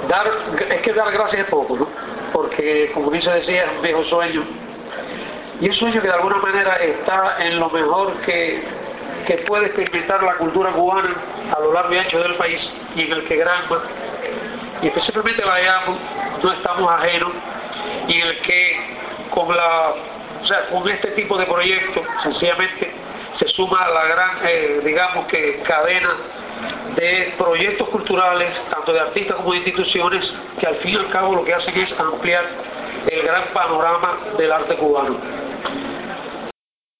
Dar, es que dar gracias es poco, ¿no? Porque, como dice decía, es un viejo sueño. Y un sueño que de alguna manera está en lo mejor que puede experimentar la cultura cubana a lo largo y ancho del país, y en el que Granma, y especialmente la EAMO, no estamos ajenos, y en el que con o sea, con este tipo de proyectos, sencillamente se suma la gran, digamos que cadena de proyectos culturales, tanto de artistas como de instituciones, que al fin y al cabo lo que hacen es ampliar el gran panorama del arte cubano.